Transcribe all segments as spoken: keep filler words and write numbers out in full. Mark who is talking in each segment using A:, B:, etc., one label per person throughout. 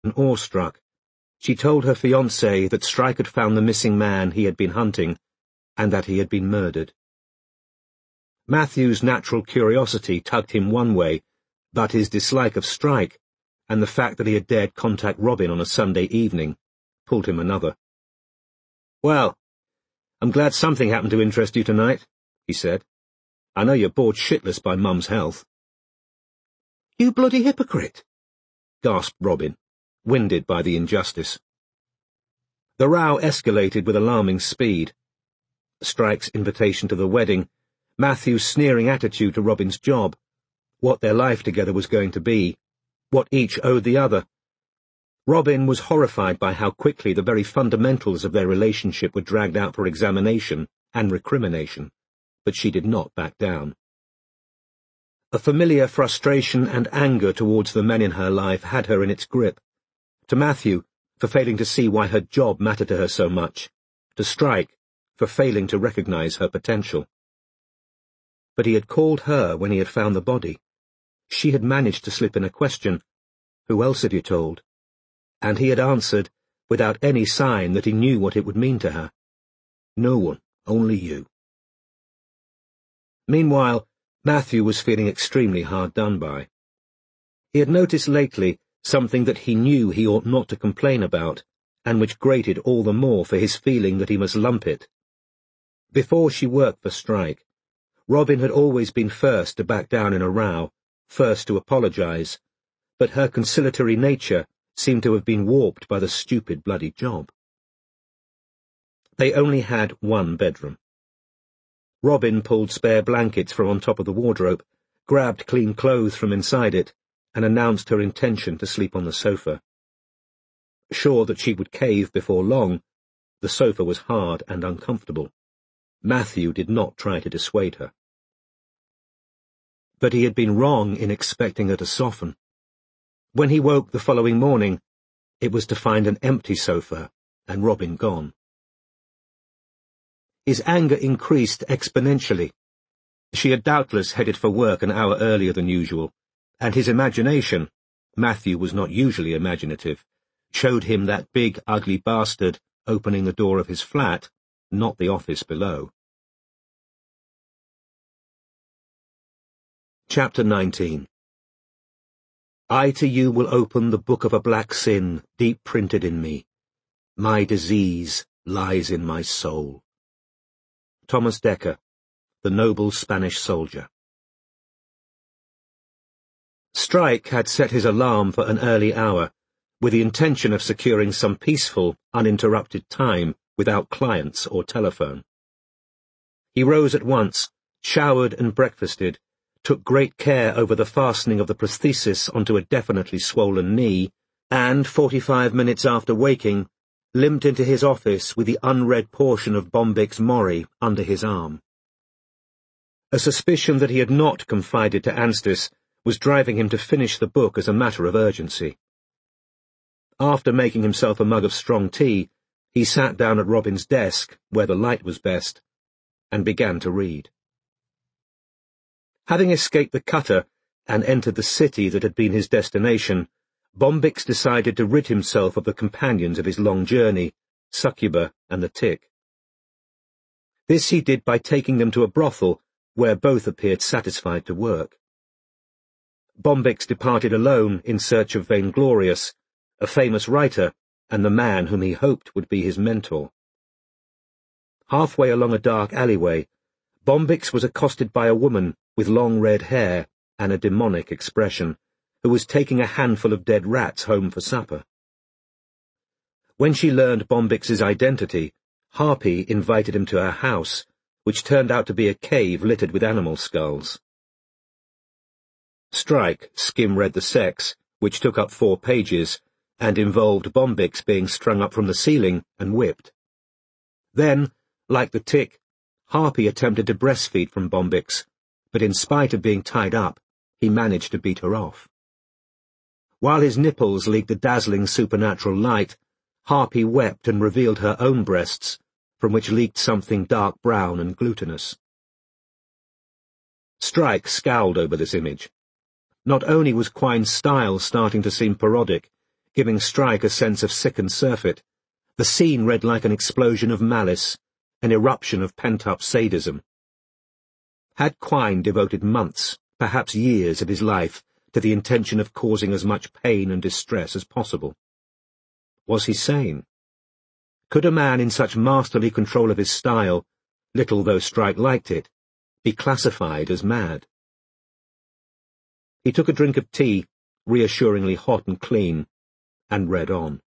A: awestruck. She told her fiancé that Strike had found the missing man he had been hunting, and that he had been murdered. Matthew's natural curiosity tugged him one way, but his dislike of Strike, and the fact that he had dared contact Robin on a Sunday evening, pulled him another. "Well, I'm glad something happened to interest you tonight," he said. "I know you're bored shitless by Mum's health." "You bloody hypocrite!" gasped Robin, winded by the injustice. The row escalated with alarming speed. Strike's invitation to the wedding, Matthew's sneering attitude to Robin's job, what their life together was going to be, what each owed the other. Robin was horrified by how quickly the very fundamentals of their relationship were dragged out for examination and recrimination, but she did not back down. A familiar frustration and anger towards the men in her life had her in its grip. To Matthew, for failing to see why her job mattered to her so much. To Strike, for failing to recognize her potential. But he had called her when he had found the body. She had managed to slip in a question, "Who else have you told?" And he had answered, without any sign that he knew what it would mean to her. "No one, only you." Meanwhile, Matthew was feeling extremely hard done by. He had noticed lately something that he knew he ought not to complain about, and which grated all the more for his feeling that he must lump it. Before she worked for Strike, Robin had always been first to back down in a row, first to apologize, but her conciliatory nature seemed to have been warped by the stupid bloody job. They only had one bedroom. Robin pulled spare blankets from on top of the wardrobe, grabbed clean clothes from inside it, and announced her intention to sleep on the sofa. Sure that she would cave before long, the sofa was hard and uncomfortable. Matthew did not try to dissuade her. But he had been wrong in expecting her to soften. When he woke the following morning, it was to find an empty sofa and Robin gone. His anger increased exponentially. She had doubtless headed for work an hour earlier than usual, and his imagination, Matthew was not usually imaginative, showed him that big, ugly bastard opening the door of his flat, not the office below. Chapter nineteen. I to you will open the book of a black sin deep printed in me. My disease lies in my soul. Thomas Dekker, The Noble Spanish Soldier. Strike had set his alarm for an early hour, with the intention of securing some peaceful, uninterrupted time without clients or telephone. He rose at once, showered and breakfasted, took great care over the fastening of the prosthesis onto a definitely swollen knee, and, forty-five minutes after waking, limped into his office with the unread portion of Bombyx Mori under his arm. A suspicion that he had not confided to Anstis was driving him to finish the book as a matter of urgency. After making himself a mug of strong tea, he sat down at Robin's desk, where the light was best, and began to read. Having escaped the cutter and entered the city that had been his destination, Bombyx decided to rid himself of the companions of his long journey, Succuba and the Tick. This he did by taking them to a brothel, where both appeared satisfied to work. Bombyx departed alone in search of Vainglorious, a famous writer, and the man whom he hoped would be his mentor. Halfway along a dark alleyway, Bombyx was accosted by a woman with long red hair and a demonic expression, who was taking a handful of dead rats home for supper. When she learned Bombyx's identity, Harpy invited him to her house, which turned out to be a cave littered with animal skulls. Strike skim-read the sex, which took up four pages, and involved Bombyx being strung up from the ceiling and whipped. Then, like the Tick, Harpy attempted to breastfeed from Bombyx, but in spite of being tied up, he managed to beat her off. While his nipples leaked a dazzling supernatural light, Harpy wept and revealed her own breasts, from which leaked something dark brown and glutinous. Strike scowled over this image. Not only was Quine's style starting to seem parodic, giving Strike a sense of sickened surfeit. The scene read like an explosion of malice, an eruption of pent-up sadism. Had Quine devoted months, perhaps years of his life to the intention of causing as much pain and distress as possible? Was he sane? Could a man in such masterly control of his style, little though Strike liked it, be classified as mad? He took a drink of tea, reassuringly hot and clean, and read on.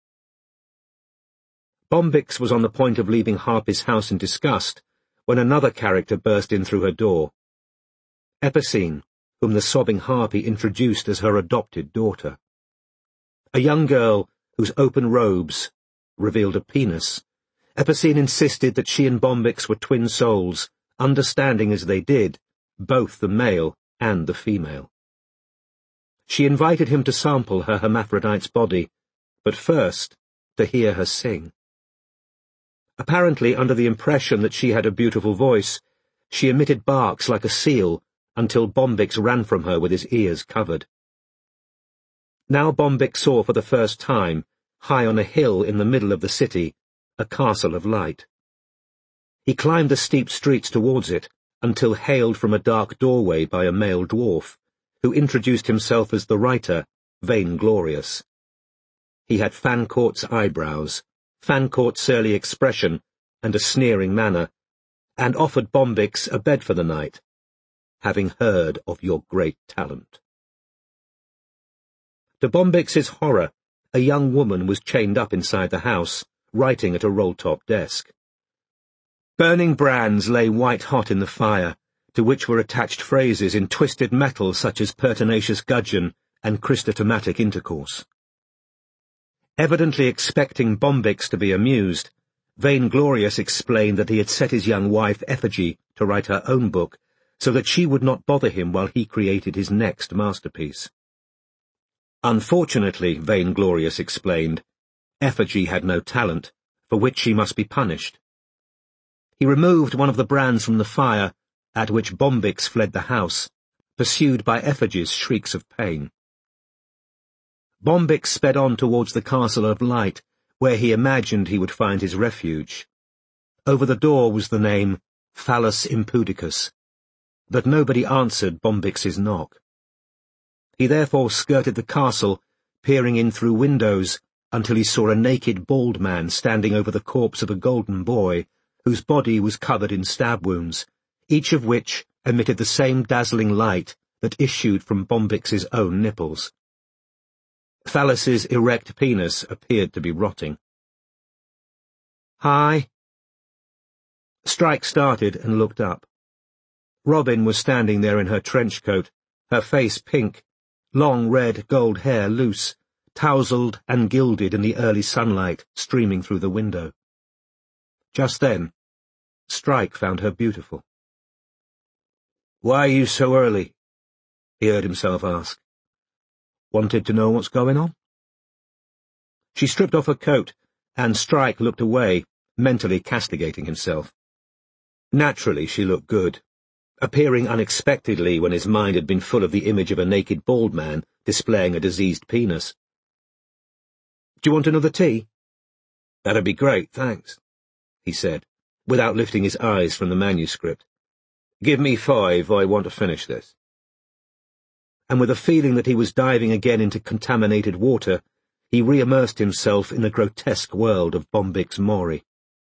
A: Bombix was on the point of leaving Harpy's house in disgust when another character burst in through her door. Epicene, whom the sobbing Harpy introduced as her adopted daughter. A young girl whose open robes revealed a penis. Epicene insisted that she and Bombix were twin souls, understanding as they did both the male and the female. She invited him to sample her hermaphrodite's body, but first to hear her sing. Apparently under the impression that she had a beautiful voice, she emitted barks like a seal until Bombix ran from her with his ears covered. Now Bombix saw for the first time, high on a hill in the middle of the city, a castle of light. He climbed the steep streets towards it until hailed from a dark doorway by a male dwarf, who introduced himself as the writer, Vainglorious. He had Fancourt's eyebrows, Fancourt's surly expression, and a sneering manner, and offered Bombix a bed for the night, having heard of your great talent. To Bombix's horror, a young woman was chained up inside the house, writing at a roll-top desk. Burning brands lay white-hot in the fire, to which were attached phrases in twisted metal such as pertinacious gudgeon and Christotomatic intercourse. Evidently expecting Bombix to be amused, Vainglorious explained that he had set his young wife Effigy to write her own book, so that she would not bother him while he created his next masterpiece. Unfortunately, Vainglorious explained, Effigy had no talent, for which she must be punished. He removed one of the brands from the fire, at which Bombix fled the house, pursued by Effigy's shrieks of pain. Bombix sped on towards the Castle of Light, where he imagined he would find his refuge. Over the door was the name Phallus Impudicus, but nobody answered Bombix's knock. He therefore skirted the castle, peering in through windows, until he saw a naked bald man standing over the corpse of a golden boy, whose body was covered in stab wounds, each of which emitted the same dazzling light that issued from Bombix's own nipples. Phallus's erect penis appeared to be rotting. "Hi." Strike started and looked up. Robin was standing there in her trench coat, her face pink, long red gold hair loose, tousled and gilded in the early sunlight streaming through the window. Just then, Strike found her beautiful. "Why are you so early?" he heard himself ask. "Wanted to know what's going on?" She stripped off her coat, and Strike looked away, mentally castigating himself. Naturally she looked good, appearing unexpectedly when his mind had been full of the image of a naked bald man displaying a diseased penis. "Do you want another tea?" "That'd be great, thanks," he said, without lifting his eyes from the manuscript. "Give me five, I want to finish this." And with a feeling that he was diving again into contaminated water, he re-immersed himself in the grotesque world of Bombix Mori.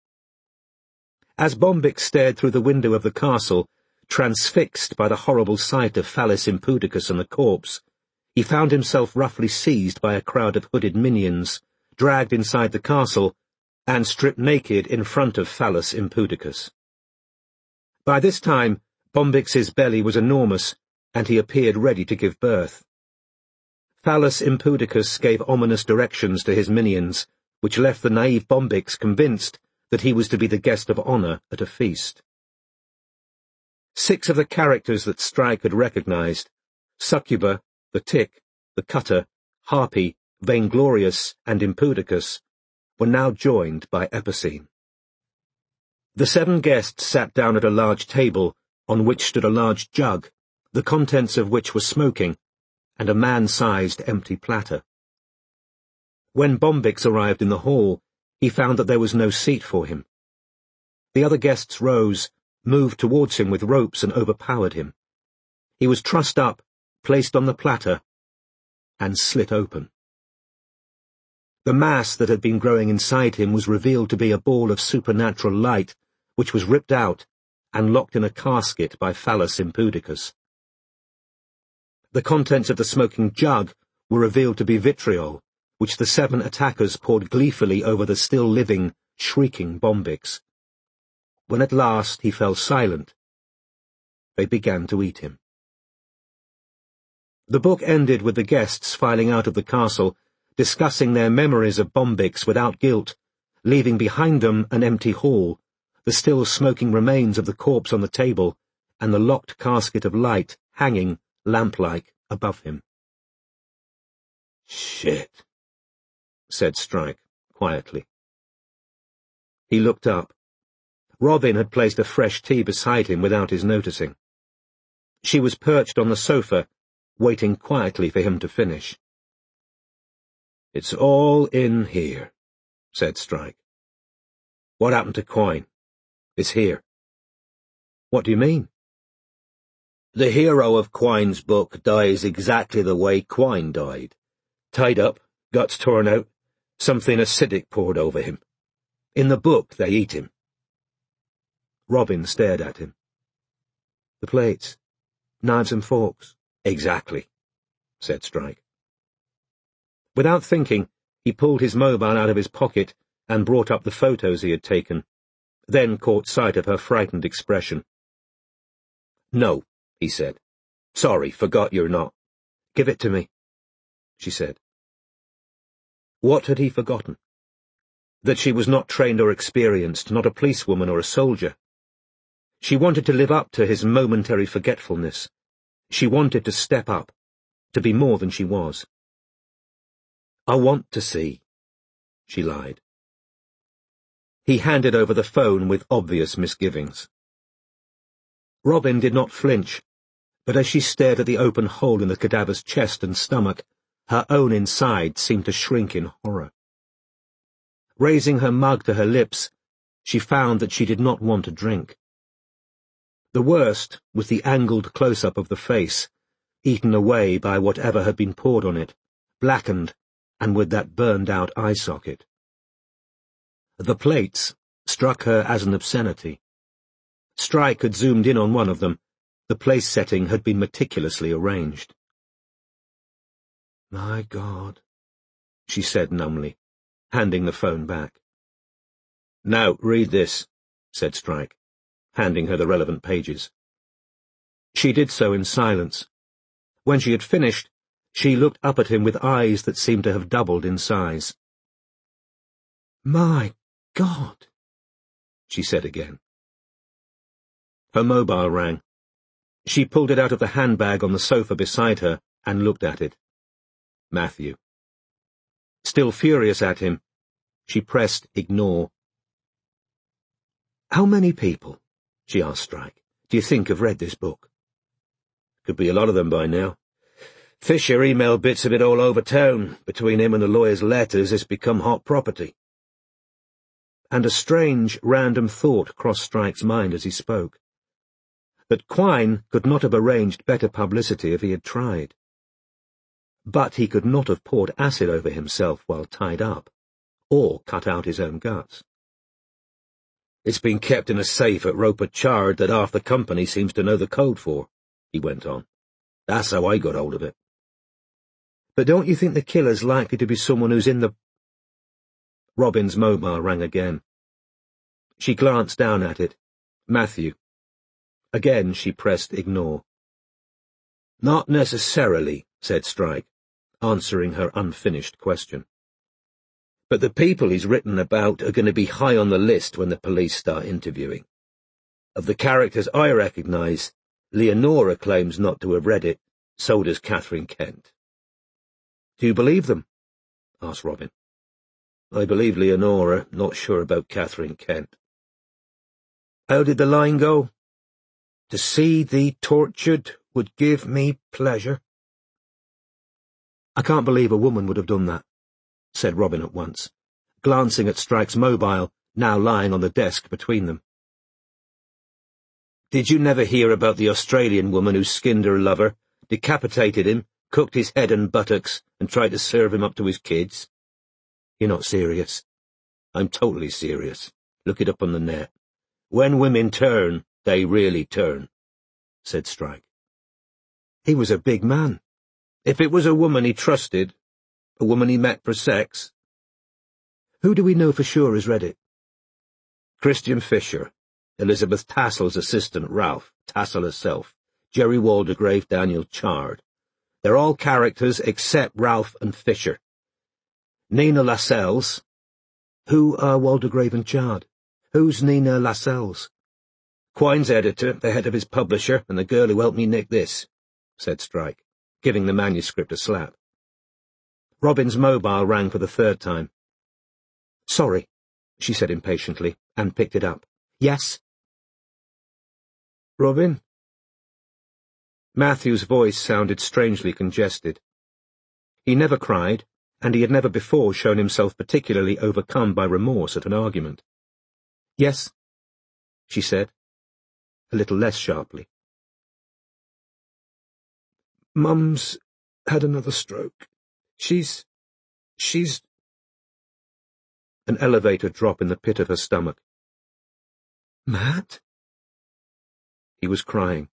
A: As Bombix stared through the window of the castle, transfixed by the horrible sight of Phallus Impudicus and the corpse, he found himself roughly seized by a crowd of hooded minions, dragged inside the castle, and stripped naked in front of Phallus Impudicus. By this time, Bombix's belly was enormous, and he appeared ready to give birth. Phallus Impudicus gave ominous directions to his minions, which left the naive Bombix convinced that he was to be the guest of honor at a feast. Six of the characters that Strike had recognized, Succuba, the Tick, the Cutter, Harpy, Vainglorious, and Impudicus, were now joined by Epicene. The seven guests sat down at a large table, on which stood a large jug, the contents of which were smoking, and a man-sized empty platter. When Bombix arrived in the hall, he found that there was no seat for him. The other guests rose, moved towards him with ropes and overpowered him. He was trussed up, placed on the platter, and slit open. The mass that had been growing inside him was revealed to be a ball of supernatural light, which was ripped out and locked in a casket by Phallus Impudicus. The contents of the smoking jug were revealed to be vitriol, which the seven attackers poured gleefully over the still-living, shrieking Bombix. When at last he fell silent, they began to eat him. The book ended with the guests filing out of the castle, discussing their memories of Bombix without guilt, leaving behind them an empty hall, the still smoking remains of the corpse on the table, and the locked casket of light hanging, lamp-like, above him. "Shit," said Strike, quietly. He looked up. Robin had placed a fresh tea beside him without his noticing. She was perched on the sofa, waiting quietly for him to finish. "It's all in here," said Strike. "What happened to Quine? It's here." "What do you mean?" "The hero of Quine's book dies exactly the way Quine died. Tied up, guts torn out, something acidic poured over him. In the book, they eat him." Robin stared at him. "The plates, knives and forks." "Exactly," said Strike. Without thinking, he pulled his mobile out of his pocket and brought up the photos he had taken, then caught sight of her frightened expression. "No," he said. "Sorry, forgot you're not." "Give it to me," she said. What had he forgotten? That she was not trained or experienced, not a policewoman or a soldier. She wanted to live up to his momentary forgetfulness. She wanted to step up, to be more than she was. "I want to see," she lied. He handed over the phone with obvious misgivings. Robin did not flinch, but as she stared at the open hole in the cadaver's chest and stomach, her own inside seemed to shrink in horror. Raising her mug to her lips, she found that she did not want to drink. The worst was the angled close-up of the face, eaten away by whatever had been poured on it, blackened, and with that burned-out eye socket. The plates struck her as an obscenity. Strike had zoomed in on one of them. The place setting had been meticulously arranged. "My God," she said numbly, handing the phone back. "Now, read this," said Strike, handing her the relevant pages. She did so in silence. When she had finished, she looked up at him with eyes that seemed to have doubled in size. "My God," she said again. Her mobile rang. She pulled it out of the handbag on the sofa beside her and looked at it. Matthew. Still furious at him, she pressed ignore. "How many people," she asked Strike, "do you think have read this book?" "Could be a lot of them by now. Fisher emailed bits of it all over town. Between him and the lawyer's letters, it's become hot property." And a strange, random thought crossed Strike's mind as he spoke. That Quine could not have arranged better publicity if he had tried. But he could not have poured acid over himself while tied up, or cut out his own guts. "It's been kept in a safe at Roper Chard that half the company seems to know the code for," he went on. "That's how I got hold of it." "But don't you think the killer's likely to be someone who's in the—" Robin's mobile rang again. She glanced down at it. Matthew. Again she pressed ignore. "Not necessarily," said Strike, answering her unfinished question. "But the people he's written about are going to be high on the list when the police start interviewing. Of the characters I recognize, Leonora claims not to have read it, so does Catherine Kent." "Do you believe them?" asked Robin. "I believe Leonora, not sure about Catherine Kent." "How did the line go? To see thee tortured would give me pleasure." "I can't believe a woman would have done that." said Robin at once, glancing at Strike's mobile, now lying on the desk between them. "Did you never hear about the Australian woman who skinned her lover, decapitated him, cooked his head and buttocks, and tried to serve him up to his kids?" "You're not serious." "I'm totally serious. Look it up on the net. When women turn, they really turn," said Strike. "He was a big man." "If it was a woman he trusted, a woman he met for sex." "Who do we know for sure has read it?" "Christian Fisher, Elizabeth Tassel's assistant Ralph, Tassel herself, Jerry Waldegrave, Daniel Chard. They're all characters except Ralph and Fisher. Nina Lascelles." "Who are Waldegrave and Chard? Who's Nina Lascelles?" "Quine's editor, the head of his publisher, and the girl who helped me nick this," said Strike, giving the manuscript a slap. Robin's mobile rang for the third time. "Sorry," she said impatiently, and picked it up. "Yes?" "Robin?" Matthew's voice sounded strangely congested. He never cried, and he had never before shown himself particularly overcome by remorse at an argument. "Yes," she said, a little less sharply. "Mum's had another stroke. She's... she's—" An elevator drop in the pit of her stomach. "Matt?" He was crying.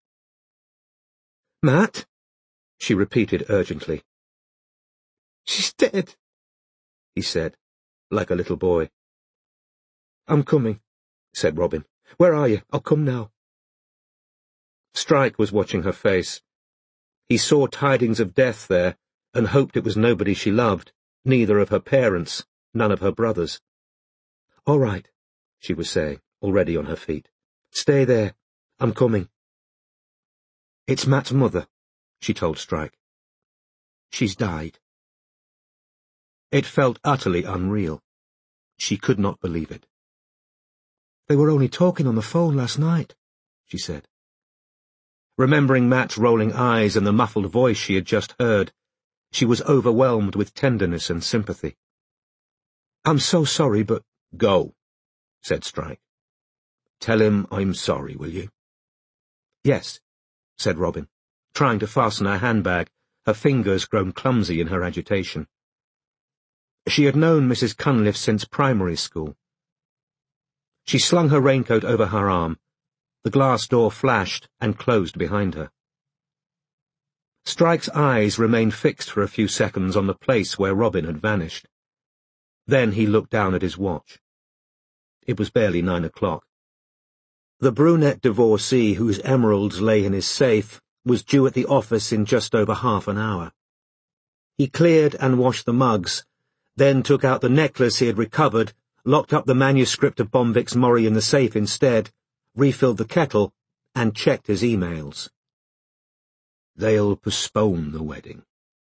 A: "Matt?" she repeated urgently. "She's dead," he said, like a little boy. "I'm coming," said Robin. "Where are you? I'll come now." Strike was watching her face. He saw tidings of death there, and hoped it was nobody she loved, neither of her parents, none of her brothers. "All right," she was saying, already on her feet. "Stay there. I'm coming." "It's Matt's mother," she told Strike. "She's died." It felt utterly unreal. She could not believe it. "They were only talking on the phone last night," she said. Remembering Matt's rolling eyes and the muffled voice she had just heard, she was overwhelmed with tenderness and sympathy. "I'm so sorry, but—" "Go," said Strike. "Tell him I'm sorry, will you?" "Yes," said Robin, trying to fasten her handbag, her fingers grown clumsy in her agitation. She had known Missus Cunliffe since primary school. She slung her raincoat over her arm. The glass door flashed and closed behind her. Strike's eyes remained fixed for a few seconds on the place where Robin had vanished. Then he looked down at his watch. It was barely nine o'clock. The brunette divorcee whose emeralds lay in his safe was due at the office in just over half an hour. He cleared and washed the mugs, then took out the necklace he had recovered, locked up the manuscript of Bomvik's Mori in the safe instead, refilled the kettle, and checked his emails. They'll postpone the wedding.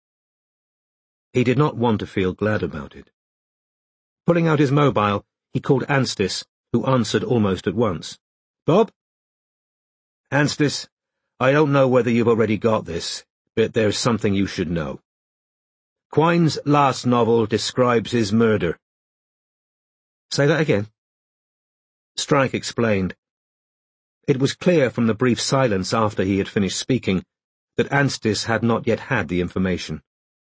A: He did not want to feel glad about it. Pulling out his mobile, he called Anstis, who answered almost at once. "Bob?" "Anstis, I don't know whether you've already got this, but there's something you should know. Quine's last novel describes his murder." "Say that again." Strike explained. It was clear from the brief silence after he had finished speaking that Anstis had not yet had the information.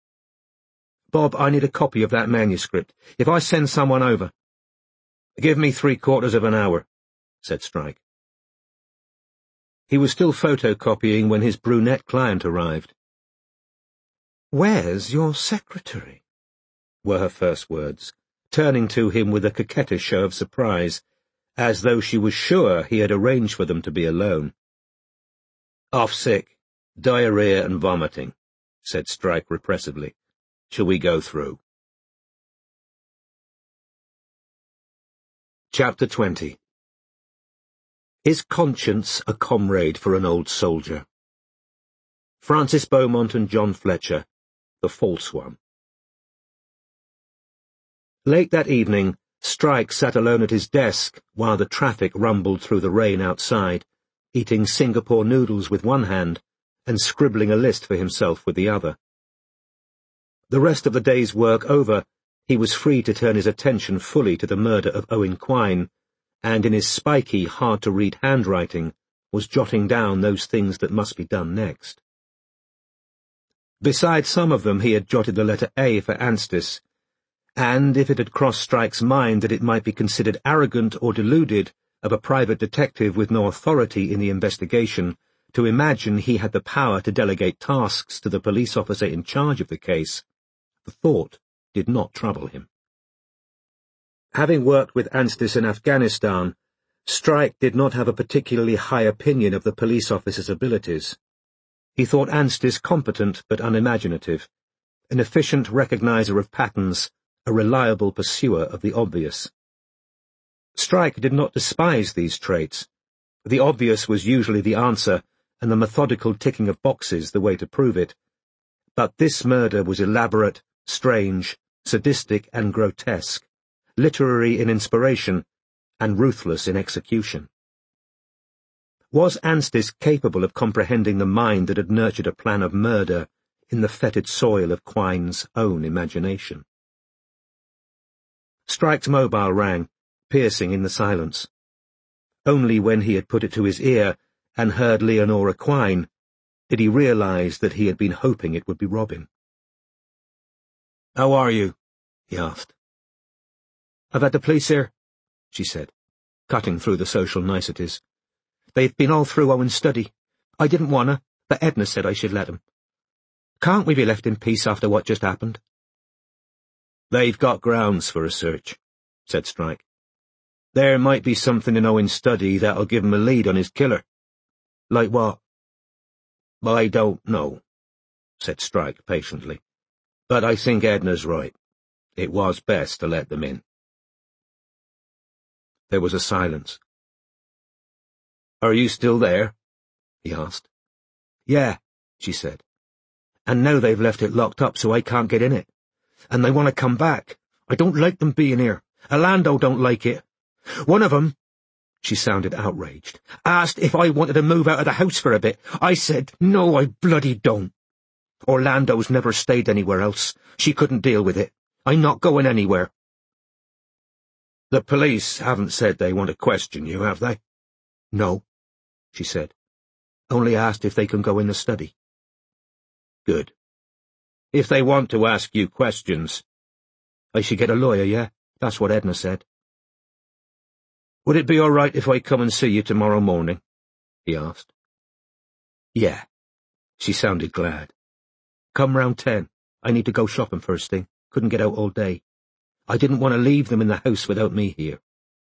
A: "Bob, I need a copy of that manuscript. If I send someone over—" "Give me three quarters of an hour," said Strike. He was still photocopying when his brunette client arrived. "Where's your secretary?" were her first words, turning to him with a coquettish show of surprise, as though she was sure he had arranged for them to be alone. "Off sick, diarrhea and vomiting," said Strike repressively. "Shall we go through?" Chapter twenty. Is conscience a comrade for an old soldier? Francis Beaumont and John Fletcher, The False One. Late that evening, Strike sat alone at his desk while the traffic rumbled through the rain outside, eating Singapore noodles with one hand and scribbling a list for himself with the other. The rest of the day's work over, he was free to turn his attention fully to the murder of Owen Quine, and in his spiky, hard-to-read handwriting was jotting down those things that must be done next. Besides some of them he had jotted the letter A for Anstis, and if it had crossed Strike's mind that it might be considered arrogant or deluded of a private detective with no authority in the investigation to imagine he had the power to delegate tasks to the police officer in charge of the case, the thought did not trouble him. Having worked with Anstis in Afghanistan, Strike did not have a particularly high opinion of the police officer's abilities. He thought Anstis competent but unimaginative, an efficient recognizer of patterns, a reliable pursuer of the obvious. Strike did not despise these traits. The obvious was usually the answer, and the methodical ticking of boxes the way to prove it. But this murder was elaborate, strange, sadistic and grotesque, literary in inspiration, and ruthless in execution. Was Anstis capable of comprehending the mind that had nurtured a plan of murder in the fetid soil of Quine's own imagination? Strike's mobile rang, piercing in the silence. Only when he had put it to his ear and heard Leonora Quine did he realize that he had been hoping it would be Robin. "How are you?" he asked. "I've had the police here," she said, cutting through the social niceties. "They've been all through Owen's study. I didn't wanna, but Edna said I should let 'em. Can't we be left in peace after what just happened?" "They've got grounds for a search," said Strike. "There might be something in Owen's study that'll give 'em a lead on his killer." "Like what?" "I don't know," said Strike patiently. "But I think Edna's right. It was best to let them in." There was a silence. "Are you still there?" he asked. "Yeah," she said. "And now they've left it locked up so I can't get in it. And they want to come back. I don't like them being here. Orlando don't like it. One of 'em," she sounded outraged, "asked if I wanted to move out of the house for a bit. I said, no, I bloody don't. Orlando's never stayed anywhere else. She couldn't deal with it. I'm not going anywhere." "The police haven't said they want to question you, have they?" "No," she said. "Only asked if they can go in the study." "Good. If they want to ask you questions—" "I should get a lawyer, yeah? That's what Edna said." "Would it be all right if I come and see you tomorrow morning?" he asked. "Yeah." She sounded glad. "Come round ten. I need to go shopping first thing. Couldn't get out all day. I didn't want to leave them in the house without me here."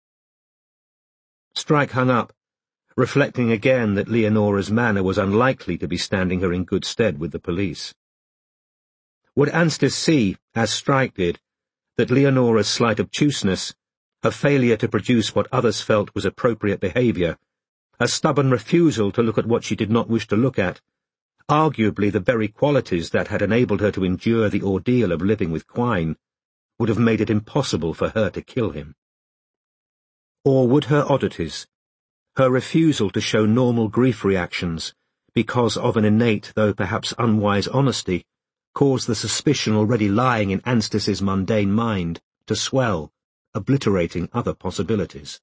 A: Strike hung up, reflecting again that Leonora's manner was unlikely to be standing her in good stead with the police. Would Anstis see, as Strike did, that Leonora's slight obtuseness, her failure to produce what others felt was appropriate behaviour, her stubborn refusal to look at what she did not wish to look at, arguably the very qualities that had enabled her to endure the ordeal of living with Quine, would have made it impossible for her to kill him? Or would her oddities, her refusal to show normal grief reactions because of an innate though perhaps unwise honesty, cause the suspicion already lying in Anstis's mundane mind to swell, obliterating other possibilities?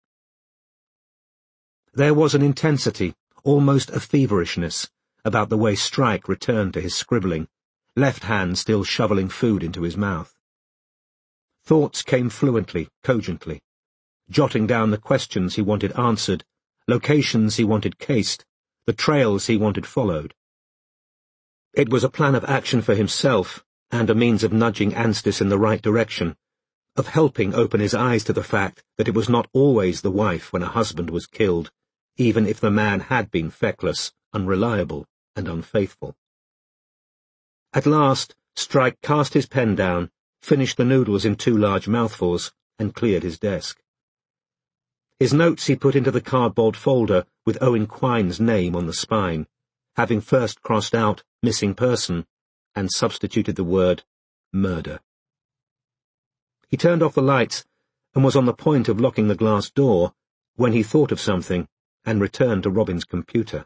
A: There was an intensity, almost a feverishness, about the way Strike returned to his scribbling, left hand still shoveling food into his mouth. Thoughts came fluently, cogently, jotting down the questions he wanted answered, locations he wanted cased, the trails he wanted followed. It was a plan of action for himself, and a means of nudging Anstis in the right direction, of helping open his eyes to the fact that it was not always the wife when a husband was killed, even if the man had been feckless, unreliable, and unfaithful. At last, Strike cast his pen down, finished the noodles in two large mouthfuls, and cleared his desk. His notes he put into the cardboard folder with Owen Quine's name on the spine, having first crossed out missing person and substituted the word murder. He turned off the lights and was on the point of locking the glass door when he thought of something and returned to Robin's computer.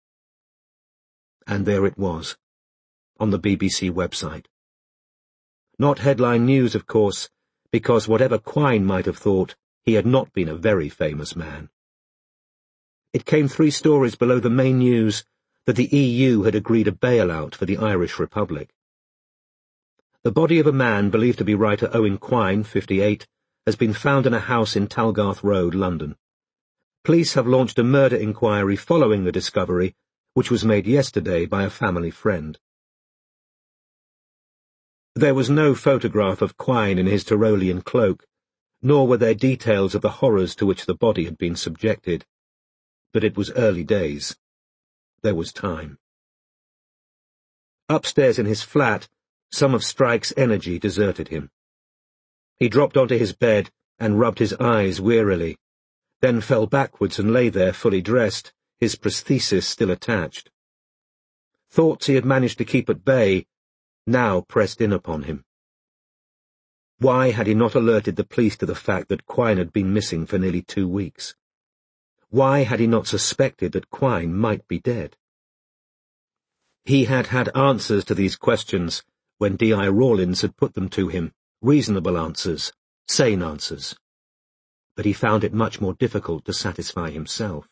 A: And there it was, on the B B C website. Not headline news, of course, because whatever Quine might have thought, he had not been a very famous man. It came three stories below the main news that the E U had agreed a bailout for the Irish Republic. The body of a man believed to be writer Owen Quine, fifty-eight, has been found in a house in Talgarth Road, London. Police have launched a murder inquiry following the discovery, which was made yesterday by a family friend. There was no photograph of Quine in his Tyrolean cloak, nor were there details of the horrors to which the body had been subjected. But it was early days. There was time. Upstairs in his flat, some of Strike's energy deserted him. He dropped onto his bed and rubbed his eyes wearily, then fell backwards and lay there fully dressed, his prosthesis still attached. Thoughts he had managed to keep at bay now pressed in upon him. Why had he not alerted the police to the fact that Quine had been missing for nearly two weeks? Why had he not suspected that Quine might be dead? He had had answers to these questions when D I Rawlins had put them to him, reasonable answers, sane answers. But he found it much more difficult to satisfy himself.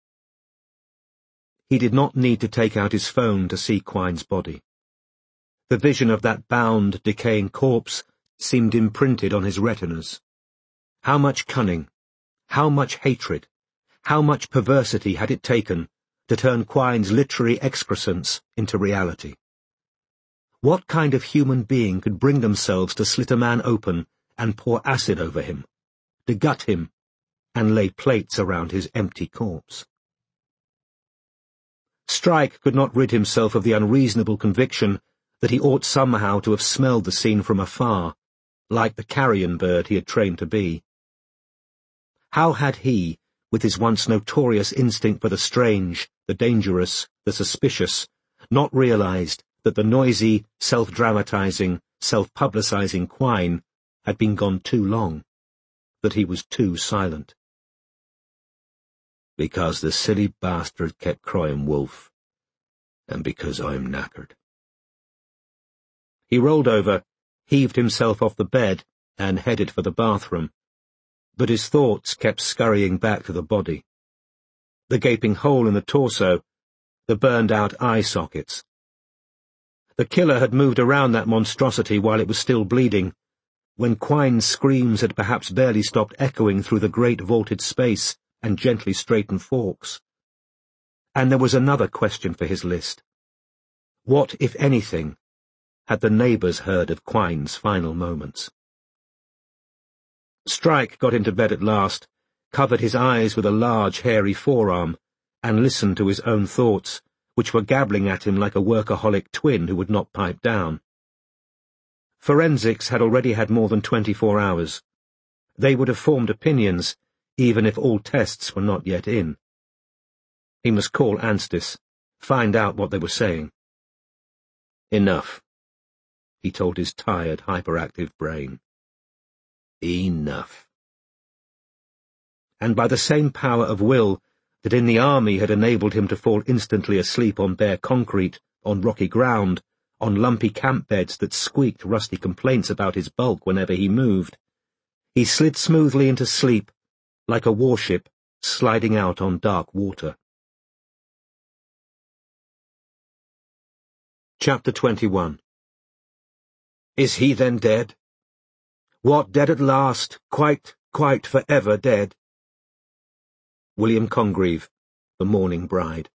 A: He did not need to take out his phone to see Quine's body. The vision of that bound, decaying corpse seemed imprinted on his retinas. How much cunning, how much hatred, how much perversity had it taken to turn Quine's literary excrescence into reality? What kind of human being could bring themselves to slit a man open and pour acid over him, to gut him, and lay plates around his empty corpse? Strike could not rid himself of the unreasonable conviction that he ought somehow to have smelled the scene from afar, like the carrion bird he had trained to be. How had he, with his once notorious instinct for the strange, the dangerous, the suspicious, not realized that the noisy, self-dramatizing, self-publicizing Quine had been gone too long, that he was too silent? Because the silly bastard kept crying wolf, and because I'm knackered. He rolled over, heaved himself off the bed, and headed for the bathroom, but his thoughts kept scurrying back to the body. The gaping hole in the torso, the burned-out eye sockets. The killer had moved around that monstrosity while it was still bleeding, when Quine's screams had perhaps barely stopped echoing through the great vaulted space and gently straightened forks. And there was another question for his list. What, if anything, had the neighbours heard of Quine's final moments? Strike got into bed at last, covered his eyes with a large, hairy forearm, and listened to his own thoughts, which were gabbling at him like a workaholic twin who would not pipe down. Forensics had already had more than twenty-four hours. They would have formed opinions, even if all tests were not yet in. He must call Anstis, find out what they were saying. Enough, he told his tired, hyperactive brain. Enough. And by the same power of will that in the army had enabled him to fall instantly asleep on bare concrete, on rocky ground, on lumpy camp beds that squeaked rusty complaints about his bulk whenever he moved, he slid smoothly into sleep, like a warship sliding out on dark water. Chapter twenty-one. Is he then dead? What, dead at last, quite, quite forever dead? William Congreve, The Mourning Bride.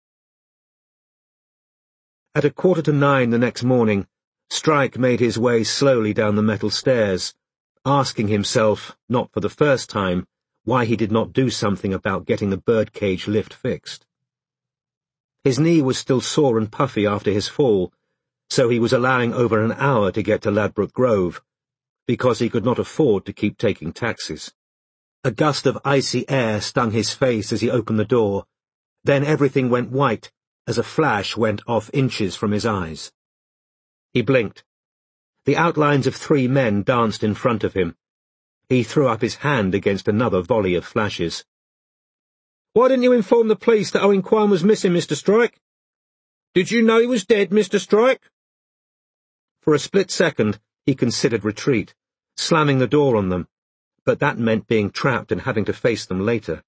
A: At a quarter to nine the next morning, Strike made his way slowly down the metal stairs, asking himself, not for the first time, why he did not do something about getting the birdcage lift fixed. His knee was still sore and puffy after his fall, so he was allowing over an hour to get to Ladbroke Grove, because he could not afford to keep taking taxis. A gust of icy air stung his face as he opened the door. Then everything went white, as a flash went off inches from his eyes. He blinked. The outlines of three men danced in front of him. He threw up his hand against another volley of flashes. "Why didn't you inform the police that Owen Quine was missing, Mister Strike? Did you know he was dead, Mister Strike?" For a split second he considered retreat, slamming the door on them, but that meant being trapped and having to face them later.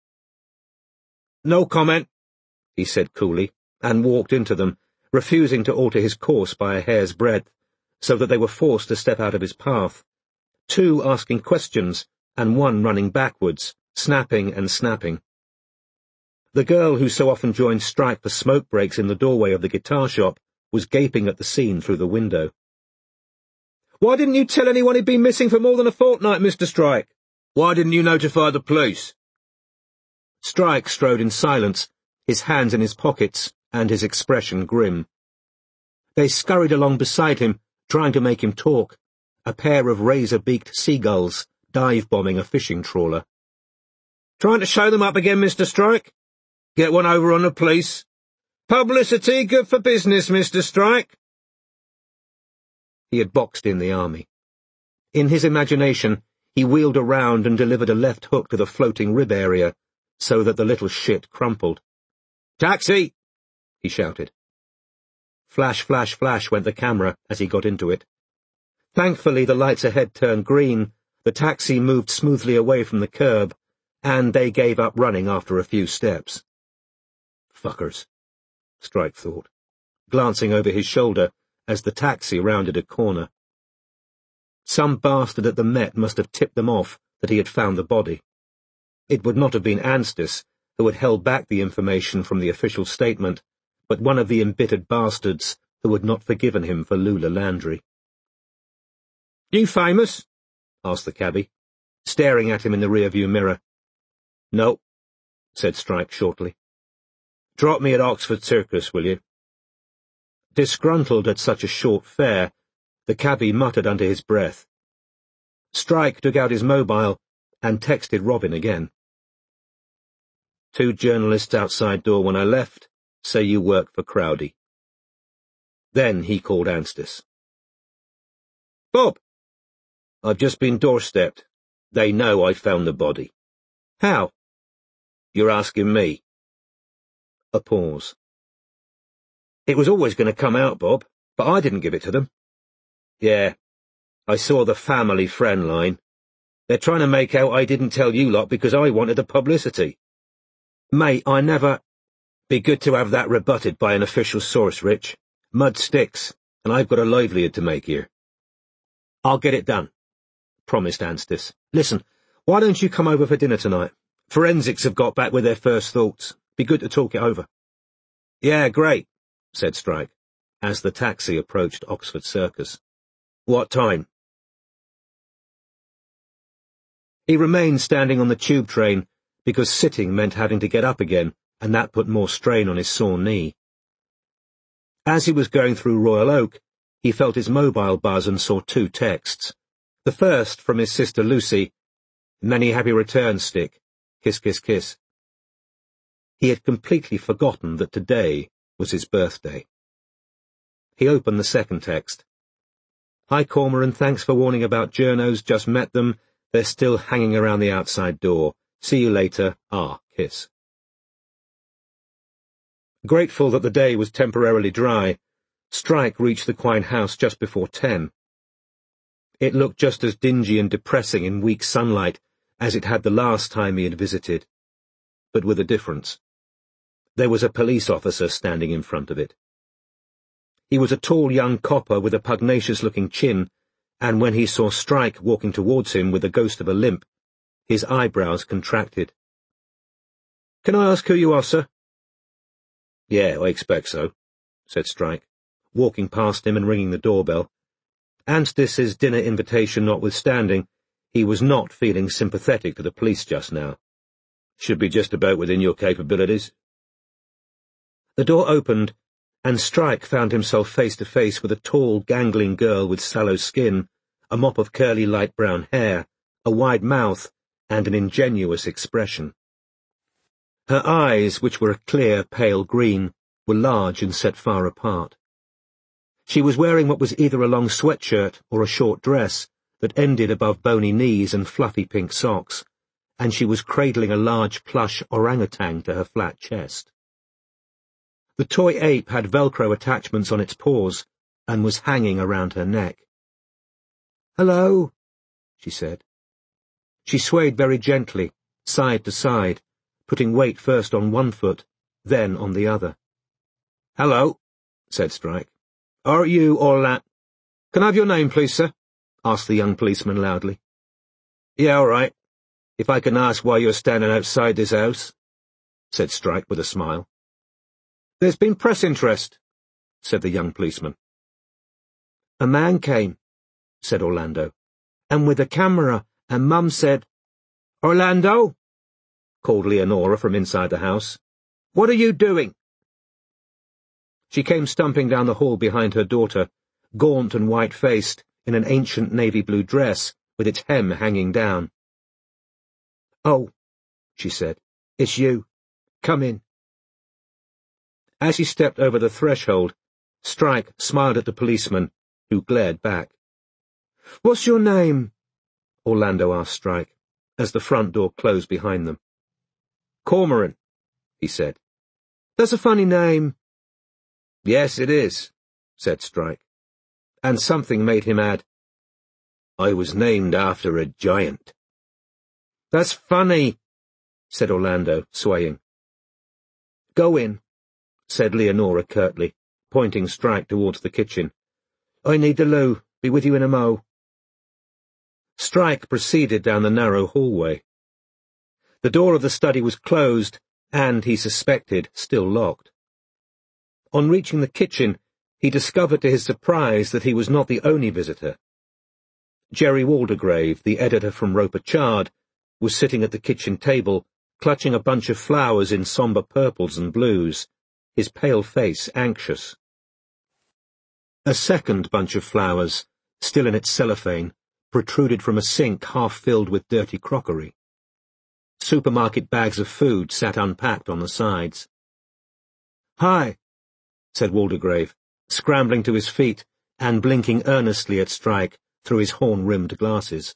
A: "No comment," he said coolly, and walked into them, refusing to alter his course by a hair's breadth, so that they were forced to step out of his path, two asking questions and one running backwards, snapping and snapping. The girl who so often joined Strike for smoke breaks in the doorway of the guitar shop was gaping at the scene through the window. "Why didn't you tell anyone he'd been missing for more than a fortnight, Mister Strike? Why didn't you notify the police?" Strike strode in silence, his hands in his pockets, and his expression grim. They scurried along beside him, trying to make him talk, a pair of razor-beaked seagulls dive-bombing a fishing trawler. "Trying to show them up again, Mister Strike? Get one over on the police. Publicity good for business, Mister Strike." He had boxed in the army. In his imagination, he wheeled around and delivered a left hook to the floating rib area, so that the little shit crumpled. "Taxi!" he shouted. Flash, flash, flash went the camera as he got into it. Thankfully, the lights ahead turned green, the taxi moved smoothly away from the curb, and they gave up running after a few steps. "Fuckers," Strike thought, glancing over his shoulder as the taxi rounded a corner. Some bastard at the Met must have tipped them off that he had found the body. It would not have been Anstis, who had held back the information from the official statement, but one of the embittered bastards who had not forgiven him for Lula Landry. "You famous?" asked the cabbie, staring at him in the rearview mirror. "No," said Strike shortly. "Drop me at Oxford Circus, will you?" Disgruntled at such a short fare, the cabbie muttered under his breath. Strike took out his mobile and texted Robin again. "Two journalists outside door when I left say you work for Crowdy." Then he called Anstis. "Bob!" "I've just been doorstepped. They know I found the body." "How?" "You're asking me." A pause. "It was always going to come out, Bob, but I didn't give it to them." "Yeah, I saw the family friend line. They're trying to make out I didn't tell you lot because I wanted the publicity." "Mate, I never—" "Be good to have that rebutted by an official source, Rich. Mud sticks, and I've got a livelihood to make here." "I'll get it done," promised Anstis. "Listen, why don't you come over for dinner tonight? Forensics have got back with their first thoughts. Be good to talk it over." "Yeah, great," said Strike, as the taxi approached Oxford Circus. "What time?" He remained standing on the tube train because sitting meant having to get up again, and that put more strain on his sore knee. As he was going through Royal Oak, he felt his mobile buzz and saw two texts. The first from his sister Lucy, "Many happy returns, Stick. Kiss, kiss, kiss." He had completely forgotten that today was his birthday. He opened the second text. "Hi, Cormoran, thanks for warning about journos, just met them. They're still hanging around the outside door. See you later. Ah, kiss." Grateful that the day was temporarily dry, Strike reached the Quine house just before ten. It looked just as dingy and depressing in weak sunlight as it had the last time he had visited, but with a difference. There was a police officer standing in front of it. He was a tall young copper with a pugnacious-looking chin, and when he saw Strike walking towards him with the ghost of a limp, his eyebrows contracted. "Can I ask who you are, sir?" "Yeah, I expect so," said Strike, walking past him and ringing the doorbell. Anstis's dinner invitation notwithstanding, he was not feeling sympathetic to the police just now. "Should be just about within your capabilities." The door opened, and Strike found himself face to face with a tall, gangling girl with sallow skin, a mop of curly light brown hair, a wide mouth, and an ingenuous expression. Her eyes, which were a clear, pale green, were large and set far apart. She was wearing what was either a long sweatshirt or a short dress that ended above bony knees and fluffy pink socks, and she was cradling a large plush orangutan to her flat chest. The toy ape had Velcro attachments on its paws and was hanging around her neck. "Hello," she said. She swayed very gently, side to side, putting weight first on one foot, then on the other. "Hello," said Strike. "Are you Orla—" "Can I have your name, please, sir?" asked the young policeman loudly. "Yeah, all right, if I can ask why you're standing outside this house," said Strike with a smile. "There's been press interest," said the young policeman. "A man came," said Orlando, "and with a camera, and Mum said—" "Orlando!" called Leonora from inside the house. "What are you doing?" She came stumping down the hall behind her daughter, gaunt and white-faced, in an ancient navy-blue dress, with its hem hanging down. "Oh," she said, "it's you. Come in." As she stepped over the threshold, Strike smiled at the policeman, who glared back. "What's your name?" Orlando asked Strike, as the front door closed behind them. "Cormoran," he said. "That's a funny name." "Yes, it is," said Strike, and something made him add, "I was named after a giant." "That's funny," said Orlando, swaying. "Go in," said Leonora curtly, pointing Strike towards the kitchen. "I need the loo. Be with you in a mo." Strike proceeded down the narrow hallway. The door of the study was closed, and, he suspected, still locked. On reaching the kitchen, he discovered to his surprise that he was not the only visitor. Jerry Waldegrave, the editor from Roper Chard, was sitting at the kitchen table, clutching a bunch of flowers in sombre purples and blues, his pale face anxious. A second bunch of flowers, still in its cellophane, protruded from a sink half filled with dirty crockery. Supermarket bags of food sat unpacked on the sides. "Hi," said Waldegrave, scrambling to his feet and blinking earnestly at Strike through his horn-rimmed glasses.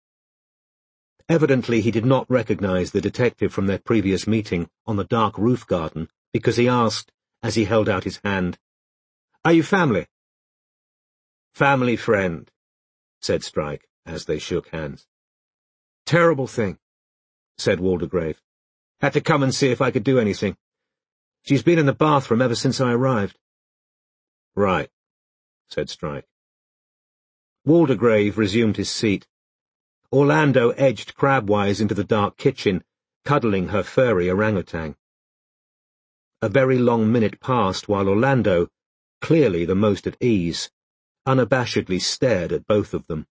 A: Evidently he did not recognize the detective from their previous meeting on the dark roof garden, because he asked, as he held out his hand, "Are you family?" "Family friend," said Strike, as they shook hands. "Terrible thing," said Waldegrave. "Had to come and see if I could do anything. She's been in the bathroom ever since I arrived." "Right," said Strike. Waldegrave resumed his seat. Orlando edged crabwise into the dark kitchen, cuddling her furry orangutan. A very long minute passed while Orlando, clearly the most at ease, unabashedly stared at both of them.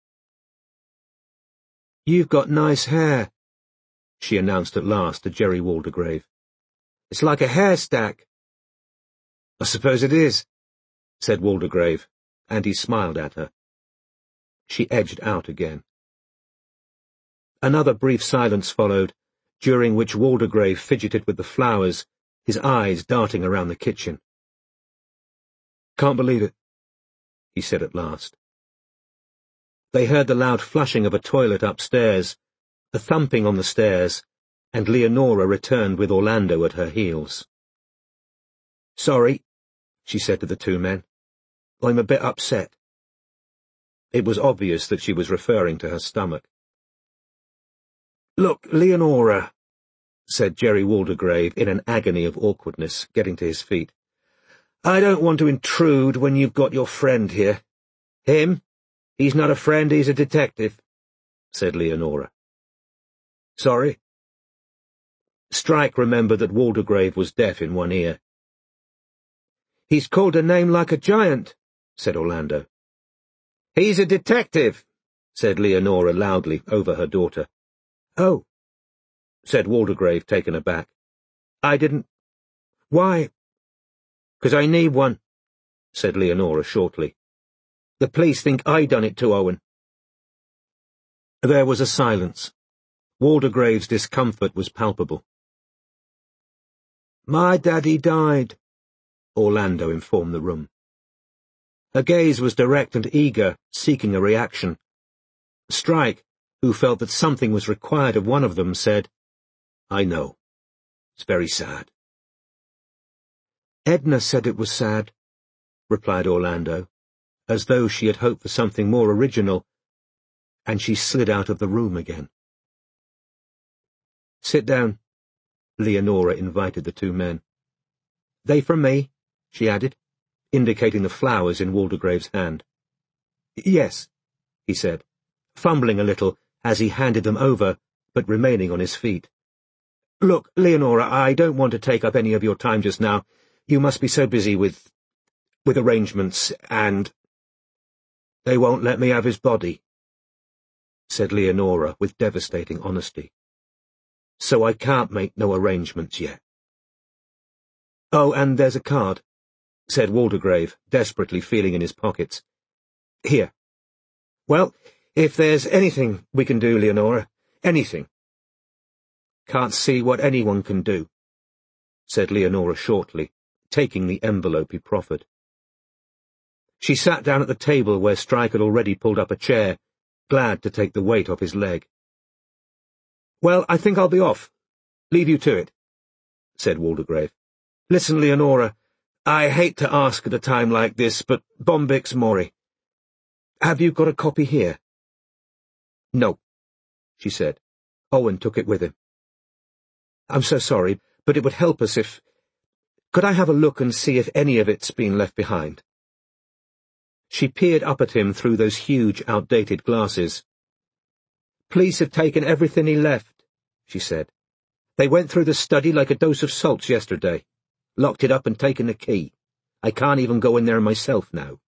A: "You've got nice hair," she announced at last to Jerry Waldegrave. "It's like a hair stack." "I suppose it is," said Waldegrave, and he smiled at her. She edged out again. Another brief silence followed, during which Waldegrave fidgeted with the flowers, his eyes darting around the kitchen. "Can't believe it," he said at last. They heard the loud flushing of a toilet upstairs, a thumping on the stairs, and Leonora returned with Orlando at her heels. "Sorry," she said to the two men. "I'm a bit upset." It was obvious that she was referring to her stomach. "Look, Leonora," said Jerry Waldegrave in an agony of awkwardness, getting to his feet. "I don't want to intrude when you've got your friend here." "Him? He's not a friend, he's a detective," said Leonora. "Sorry?" Strike remembered that Waldegrave was deaf in one ear. "He's called a name like a giant," said Orlando. "He's a detective," said Leonora loudly over her daughter. "Oh," said Waldegrave, taken aback. "I didn't— Why?" "'Cause I need one," said Leonora shortly. "The police think I done it to Owen." There was a silence. Waldegrave's discomfort was palpable. "My daddy died," Orlando informed the room. Her gaze was direct and eager, seeking a reaction. Strike, who felt that something was required of one of them, said, "I know. It's very sad." "Edna said it was sad," replied Orlando, as though she had hoped for something more original. and she slid out of the room again. "Sit down," Leonora invited the two men. "They from me?" she added, indicating the flowers in Waldegrave's hand. "Yes," he said, fumbling a little as he handed them over, but remaining on his feet. "Look, Leonora, I don't want to take up any of your time just now. You must be so busy with... with arrangements, and—" "They won't let me have his body," said Leonora with devastating honesty. "So I can't make no arrangements yet." "Oh, and there's a card," said Waldegrave, desperately feeling in his pockets. "Here. Well, if there's anything we can do, Leonora, anything—" "Can't see what anyone can do," said Leonora shortly, taking the envelope he proffered. She sat down at the table where Strike had already pulled up a chair, glad to take the weight off his leg. "Well, I think I'll be off. Leave you to it," said Waldegrave. "Listen, Leonora, I hate to ask at a time like this, but Bombyx Mori. Have you got a copy here?" "No," she said. "Owen took it with him." "I'm so sorry, but it would help us if... Could I have a look and see if any of it's been left behind?" She peered up at him through those huge, outdated glasses. "Police have taken everything he left," she said. "They went through the study like a dose of salts yesterday, locked it up and taken the key. I can't even go in there myself now."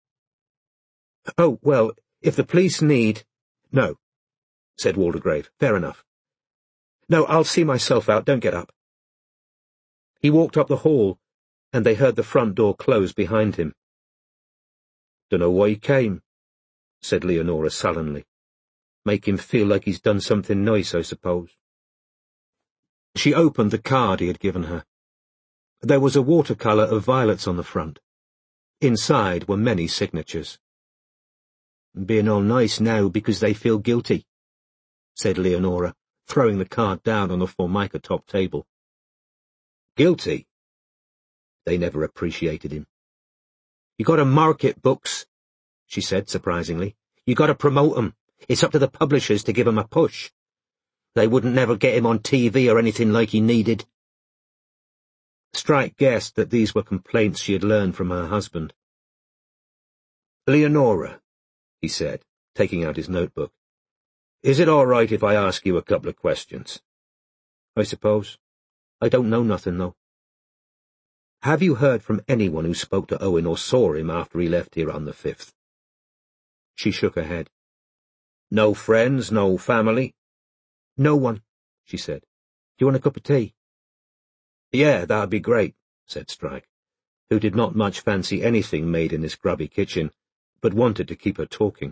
A: "Oh, well, if the police need—" "No," said Waldegrave. "Fair enough. No, I'll see myself out. Don't get up." He walked up the hall, and they heard the front door close behind him. "Dunno why he came," said Leonora sullenly. "Make him feel like he's done something nice, I suppose." She opened the card he had given her. There was a watercolour of violets on the front. Inside were many signatures. "Being all nice now because they feel guilty," said Leonora, throwing the card down on the formica-top table. "Guilty? They never appreciated him." "You gotta market books," she said surprisingly. "You gotta promote 'em. It's up to the publishers to give 'em a push. They wouldn't never get him on T V or anything like he needed." Strike guessed that these were complaints she had learned from her husband. "Leonora," he said, taking out his notebook, "is it all right if I ask you a couple of questions?" "I suppose. I don't know nothing, though." "Have you heard from anyone who spoke to Owen or saw him after he left here on the fifth?" She shook her head. "No friends, no family?" "No one," she said. "Do you want a cup of tea?" "Yeah, that'd be great," said Strike, who did not much fancy anything made in this grubby kitchen, but wanted to keep her talking.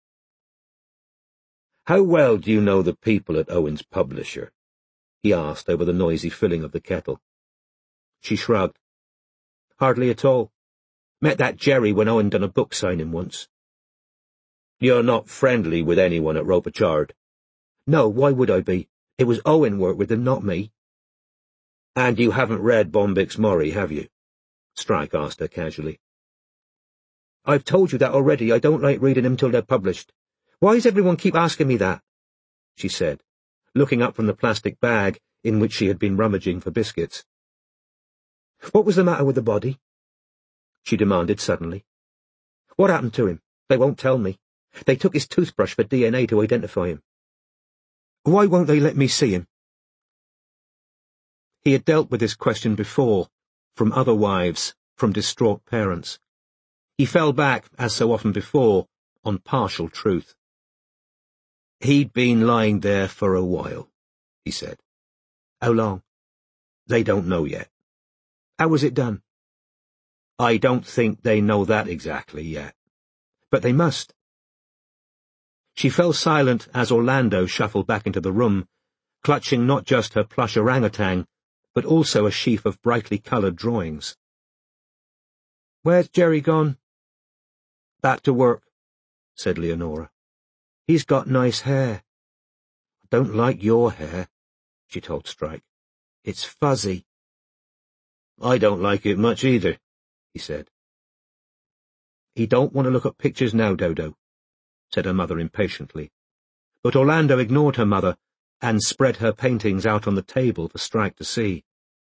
A: "How well do you know the people at Owen's publisher?" he asked over the noisy filling of the kettle. She shrugged. "Hardly at all. Met that Jerry when Owen done a book signing once." "You're not friendly with anyone at Ropachard?" "No, why would I be? It was Owen worked with them, not me." "And you haven't read Bombyx Mori, have you?" Strike asked her casually. "I've told you that already. I don't like reading them till they're published. Why does everyone keep asking me that?" she said, looking up from the plastic bag in which she had been rummaging for biscuits. "What was the matter with the body?" she demanded suddenly. "What happened to him? They won't tell me. They took his toothbrush for D N A to identify him. Why won't they let me see him?" He had dealt with this question before, from other wives, from distraught parents. He fell back, as so often before, on partial truth. "He'd been lying there for a while," he said. "How long?" "They don't know yet." "How was it done?" "I don't think they know that exactly yet." "But they must." She fell silent as Orlando shuffled back into the room, clutching not just her plush orangutan, but also a sheaf of brightly coloured drawings. "Where's Jerry gone?" "Back to work," said Leonora. "He's got nice hair." "I don't like your hair," she told Strike. "It's fuzzy." "I don't like it much either," he said. "He don't want to look at pictures now, Dodo," said her mother impatiently, but Orlando ignored her mother and spread her paintings out on the table for Strike to see.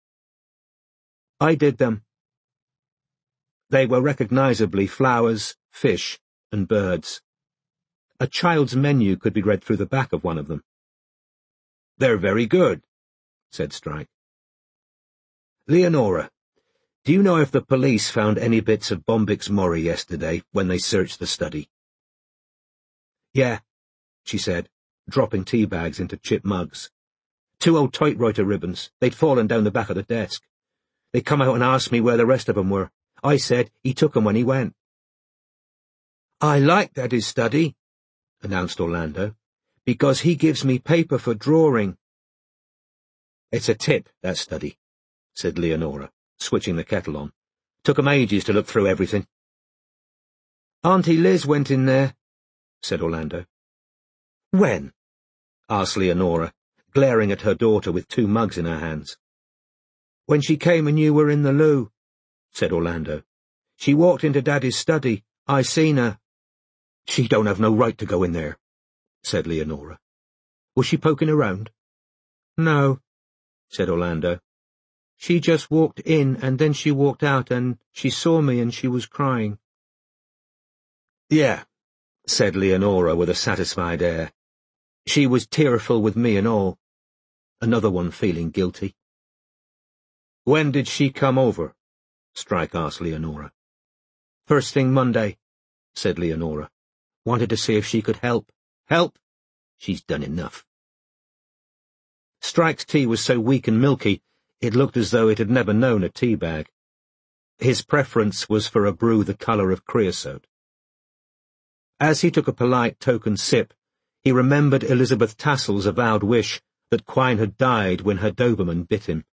A: "I did them." They were recognizably flowers, fish, and birds. A child's menu could be read through the back of one of them. "They're very good," said Strike. "Leonora, do you know if the police found any bits of Bombyx Mori yesterday when they searched the study?" "Yeah," she said, dropping tea bags into chip mugs. "Two old typewriter ribbons. They'd fallen down the back of the desk. They come out and asked me where the rest of 'em were. I said he took 'em when he went." "I like Daddy's study," announced Orlando, "because he gives me paper for drawing." "It's a tip, that study," said Leonora, switching the kettle on. "Took 'em ages to look through everything." "Auntie Liz went in there," said Orlando. "When?" asked Leonora, glaring at her daughter with two mugs in her hands. "When she came and you were in the loo," said Orlando. "She walked into Daddy's study. I seen her." "She don't have no right to go in there," said Leonora. "Was she poking around?" "No," said Orlando. "She just walked in and then she walked out and she saw me and she was crying." "Yeah," said Leonora with a satisfied air. "She was tearful with me and all." Another one feeling guilty. "When did she come over?" Strike asked Leonora. "First thing Monday," said Leonora. "Wanted to see if she could help. Help? She's done enough." Strike's tea was so weak and milky, it looked as though it had never known a tea bag. His preference was for a brew the colour of creosote. As he took a polite token sip, he remembered Elizabeth Tassel's avowed wish that Quine had died when her Doberman bit him.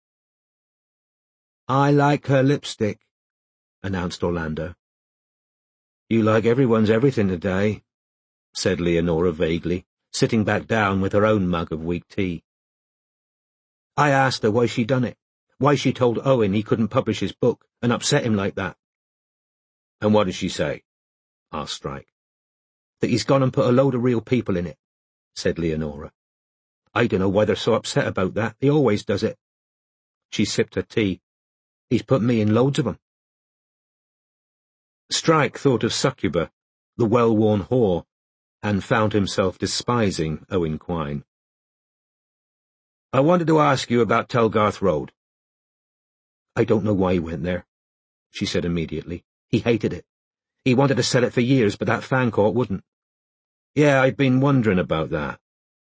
A: "I like her lipstick," announced Orlando. "You like everyone's everything today," said Leonora vaguely, sitting back down with her own mug of weak tea. "I asked her why she done it, why she told Owen he couldn't publish his book and upset him like that." "And what did she say?" asked Strike. "That he's gone and put a load of real people in it," said Leonora. "I don't know why they're so upset about that. He always does it." She sipped her tea. "He's put me in loads of 'em." Strike thought of Succuba, the well-worn whore, and found himself despising Owen Quine. "I wanted to ask you about Telgarth Road." "I don't know why he went there," she said immediately. "He hated it. He wanted to sell it for years, but that Fancourt wouldn't." "Yeah, I've been wondering about that."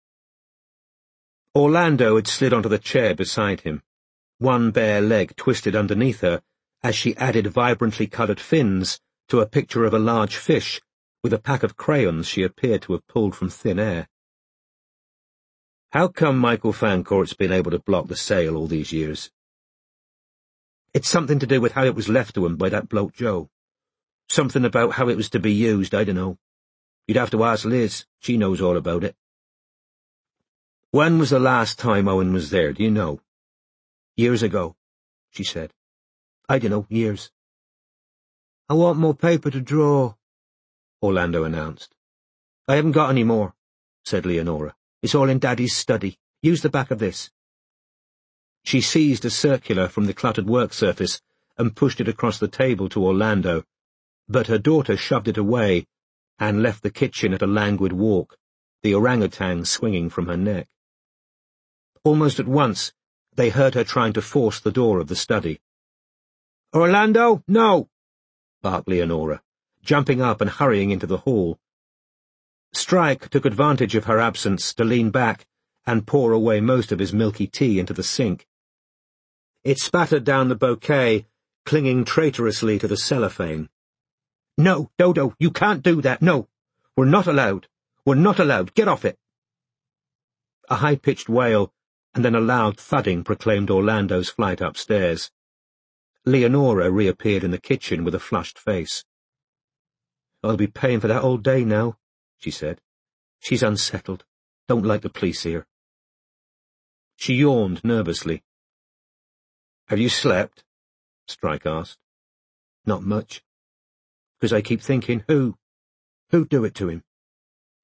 A: Orlando had slid onto the chair beside him, one bare leg twisted underneath her as she added vibrantly coloured fins to a picture of a large fish with a pack of crayons she appeared to have pulled from thin air. "How come Michael Fancourt's been able to block the sale all these years?" "It's something to do with how it was left to him by that bloke Joe. Something about how it was to be used, I don't know. You'd have to ask Liz. She knows all about it." "When was the last time Owen was there, do you know?" "Years ago," she said. "I don't know, years." "I want more paper to draw," Orlando announced. "I haven't got any more," said Leonora. "It's all in Daddy's study. Use the back of this." She seized a circular from the cluttered work surface and pushed it across the table to Orlando, but her daughter shoved it away and left the kitchen at a languid walk, the orangutan swinging from her neck. Almost at once, they heard her trying to force the door of the study. "Orlando, no!" barked Leonora, jumping up and hurrying into the hall. Strike took advantage of her absence to lean back and pour away most of his milky tea into the sink. It spattered down the bouquet, clinging traitorously to the cellophane. "No, Dodo, you can't do that, no! We're not allowed! We're not allowed! Get off it!" A high-pitched wail and then a loud thudding proclaimed Orlando's flight upstairs. Leonora reappeared in the kitchen with a flushed face. "I'll be paying for that all day now," she said. "She's unsettled. Don't like the police here." She yawned nervously. "Have you slept?" Strike asked. "Not much. Because I keep thinking, who? Who'd do it to him?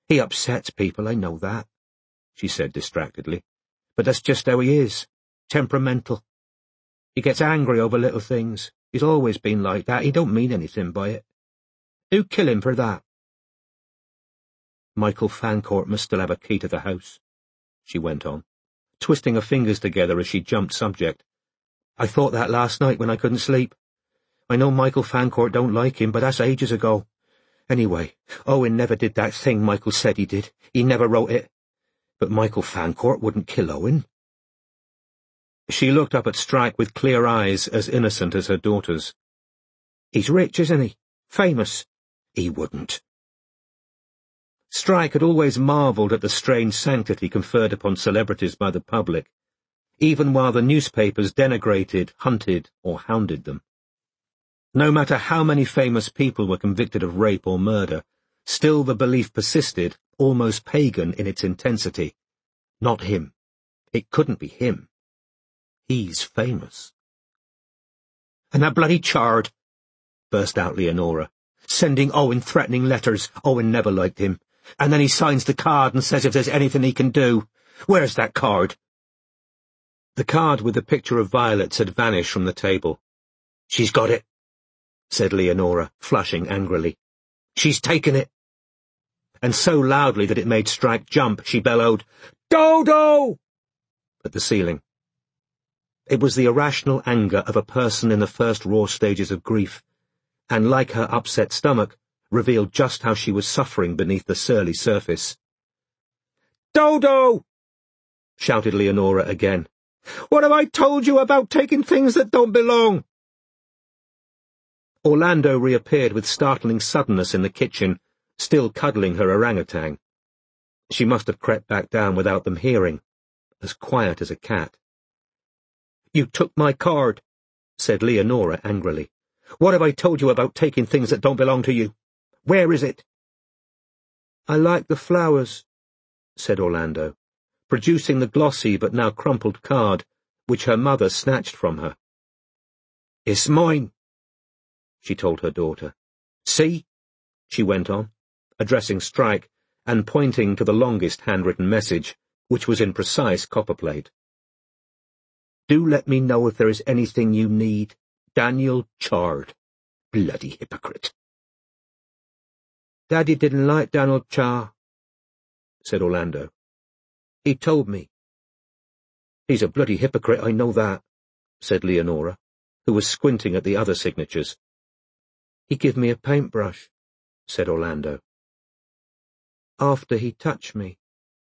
A: He upsets people, I know that, she said distractedly. But that's just how he is. Temperamental. He gets angry over little things. He's always been like that. He don't mean anything by it. Who kill him for that? Michael Fancourt must still have a key to the house, she went on, twisting her fingers together as she jumped subject. I thought that last night when I couldn't sleep. I know Michael Fancourt don't like him, but that's ages ago. Anyway, Owen never did that thing Michael said he did. He never wrote it. But Michael Fancourt wouldn't kill Owen. She looked up at Strike with clear eyes as innocent as her daughter's. He's rich, isn't he? Famous. He wouldn't. Strike had always marvelled at the strange sanctity conferred upon celebrities by the public, even while the newspapers denigrated, hunted, or hounded them. No matter how many famous people were convicted of rape or murder, still the belief persisted, almost pagan in its intensity. Not him. It couldn't be him. He's famous. And that bloody chard, burst out Leonora, sending Owen threatening letters. Owen never liked him. And then he signs the card and says if there's anything he can do. Where's that card? The card with the picture of violets had vanished from the table. She's got it, said Leonora, flushing angrily. She's taken it. And so loudly that it made Strike jump, she bellowed, Dodo! At the ceiling. It was the irrational anger of a person in the first raw stages of grief, and like her upset stomach, revealed just how she was suffering beneath the surly surface. Dodo! Shouted Leonora again. What have I told you about taking things that don't belong? Orlando reappeared with startling suddenness in the kitchen, still cuddling her orangutan. She must have crept back down without them hearing, as quiet as a cat. You took my card, said Leonora angrily. What have I told you about taking things that don't belong to you? Where is it? I like the flowers, said Orlando, producing the glossy but now crumpled card, which her mother snatched from her. It's mine, she told her daughter. See? She went on, addressing Strike and pointing to the longest handwritten message, which was in precise copperplate. Do let me know if there is anything you need. Daniel Chard. Bloody hypocrite. Daddy didn't like Daniel Chard, said Orlando. He told me. He's a bloody hypocrite, I know that, said Leonora, who was squinting at the other signatures. He give me a paintbrush, said Orlando. After he touched me.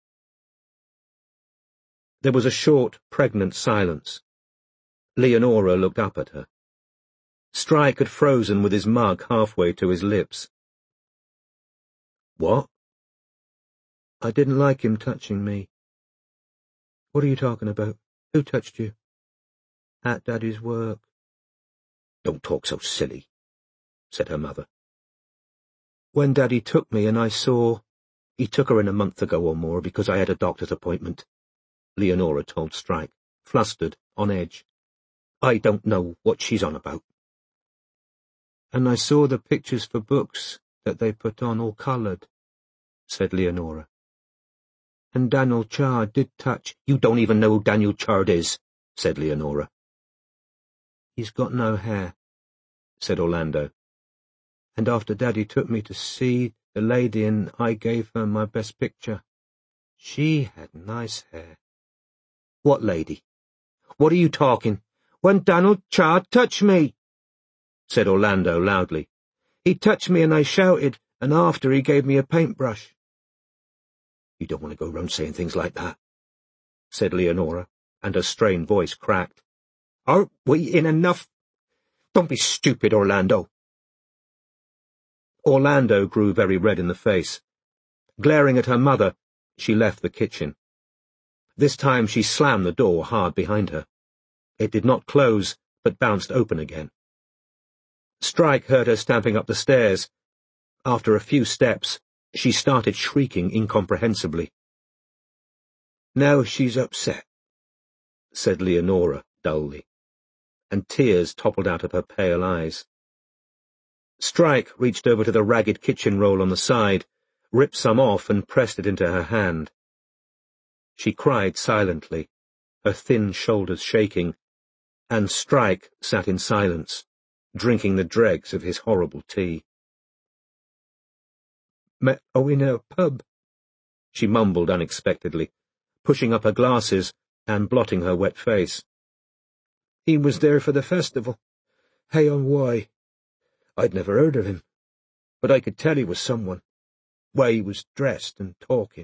A: There was a short, pregnant silence. Leonora looked up at her. Strike had frozen with his mug halfway to his lips. What? I didn't like him touching me. What are you talking about? Who touched you? At Daddy's work. Don't talk so silly, said her mother. When Daddy took me and I saw... He took her in a month ago or more because I had a doctor's appointment, Leonora told Strike, flustered, on edge. I don't know what she's on about. And I saw the pictures for books that they put on all coloured, said Leonora. And Daniel Chard did touch. You don't even know who Daniel Chard is, said Leonora. He's got no hair, said Orlando. And after Daddy took me to see the lady and I gave her my best picture, she had nice hair. What lady? What are you talking? When Daniel Chard touched me, said Orlando loudly. He touched me and I shouted, and after he gave me a paintbrush. You don't want to go round saying things like that, said Leonora, and her strained voice cracked. Aren't we in enough? Don't be stupid, Orlando. Orlando grew very red in the face. Glaring at her mother, she left the kitchen. This time she slammed the door hard behind her. It did not close, but bounced open again. Strike heard her stamping up the stairs. After a few steps, she started shrieking incomprehensibly. Now she's upset, said Leonora dully, and tears toppled out of her pale eyes. Strike reached over to the ragged kitchen roll on the side, ripped some off and pressed it into her hand. She cried silently, her thin shoulders shaking, and Strike sat in silence, drinking the dregs of his horrible tea. "Met Owen in a pub," she mumbled unexpectedly, pushing up her glasses and blotting her wet face. "He was there for the festival. Hey on why. I'd never heard of him, but I could tell he was someone, way he was dressed and talking."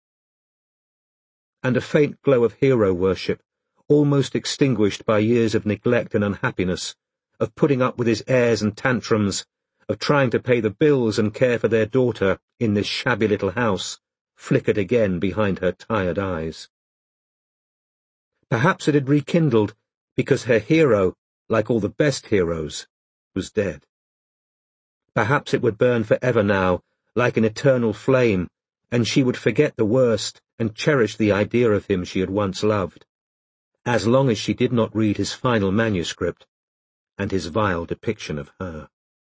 A: And a faint glow of hero worship, almost extinguished by years of neglect and unhappiness, of putting up with his airs and tantrums, of trying to pay the bills and care for their daughter in this shabby little house, flickered again behind her tired eyes. Perhaps it had rekindled because her hero, like all the best heroes, was dead. Perhaps it would burn forever now, like an eternal flame, and she would forget the worst and cherish the idea of him she had once loved, as long as she did not read his final manuscript and his vile depiction of her.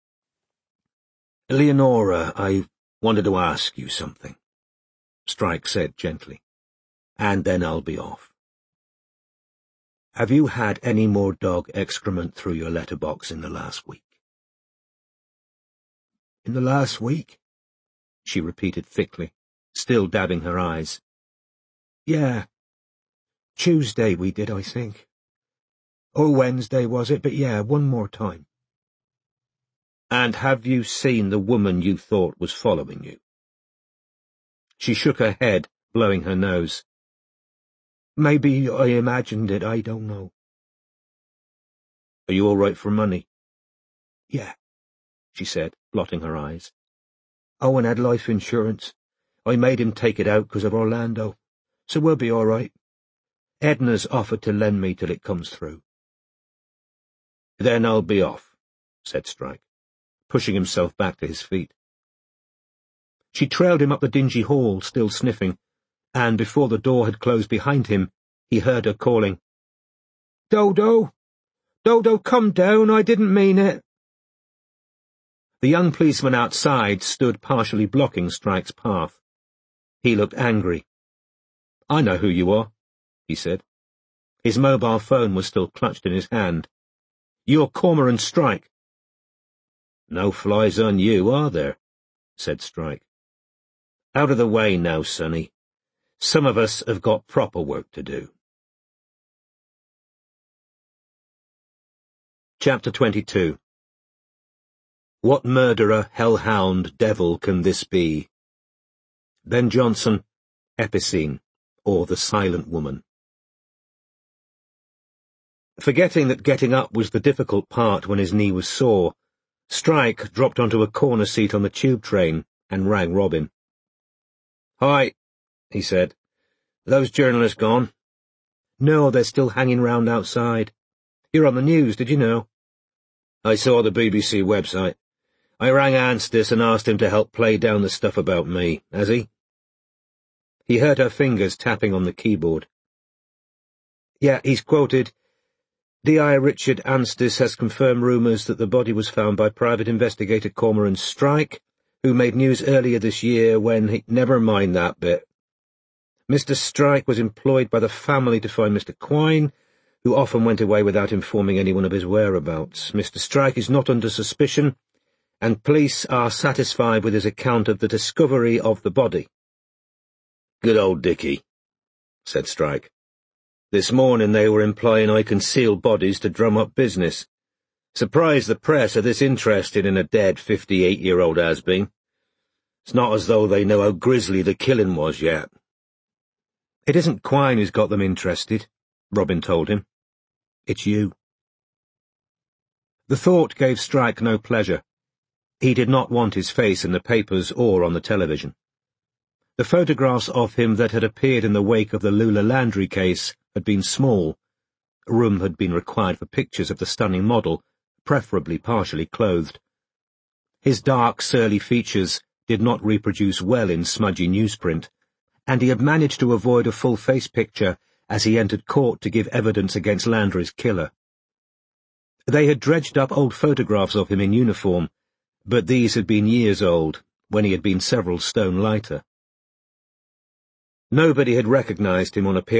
A: "Eleonora, I wanted to ask you something," Strike said gently, "and then I'll be off. Have you had any more dog excrement through your letterbox in the last week?" "In the last week?" she repeated thickly, still dabbing her eyes. "Yeah. Tuesday we did, I think. Or Wednesday, was it? But yeah, one more time." "And have you seen the woman you thought was following you?" She shook her head, blowing her nose. "Maybe I imagined it, I don't know." "Are you all right for money?" "Yeah," she said, blotting her eyes. "Owen had life insurance. I made him take it out because of Orlando, so we'll be all right. Edna's offered to lend me till it comes through." "Then I'll be off," said Strike, pushing himself back to his feet. She trailed him up the dingy hall, still sniffing, and before the door had closed behind him, he heard her calling, "Dodo! Dodo, come down, I didn't mean it." The young policeman outside stood partially blocking Strike's path. He looked angry. "I know who you are," he said. His mobile phone was still clutched in his hand. "You're Cormoran Strike." "No flies on you, are there?" said Strike. "Out of the way now, sonny. Some of us have got proper work to do." Chapter twenty-two. What murderer, hellhound, devil can this be? Ben Jonson, Epicene, or The Silent Woman. Forgetting that getting up was the difficult part when his knee was sore, Strike dropped onto a corner seat on the tube train and rang Robin. "Hi," he said. "Those journalists gone?" "No, they're still hanging round outside. You're on the news, did you know?" "I saw the B B C website. I rang Anstis and asked him to help play down the stuff about me. Has he?" He heard her fingers tapping on the keyboard. "Yeah, he's quoted, 'D I Richard Anstis has confirmed rumours that the body was found by private investigator Cormoran Strike, who made news earlier this year when he—' Never mind that bit. Mister Strike was employed by the family to find Mister Quine, who often went away without informing anyone of his whereabouts. Mister Strike is not under suspicion, and police are satisfied with his account of the discovery of the body." "Good old Dickie," said Strike. "This morning they were implying I conceal bodies to drum up business. Surprised the press are this interested in a dead fifty-eight-year-old has-been. It's not as though they know how grisly the killing was yet." "It isn't Quine who's got them interested," Robin told him. "It's you." The thought gave Strike no pleasure. He did not want his face in the papers or on the television. The photographs of him that had appeared in the wake of the Lula Landry case had been small. Room had been required for pictures of the stunning model, preferably partially clothed. His dark, surly features did not reproduce well in smudgy newsprint, and he had managed to avoid a full-face picture as he entered court to give evidence against Landry's killer. They had dredged up old photographs of him in uniform, but these had been years old, when he had been several stone lighter. Nobody had recognized him on appearance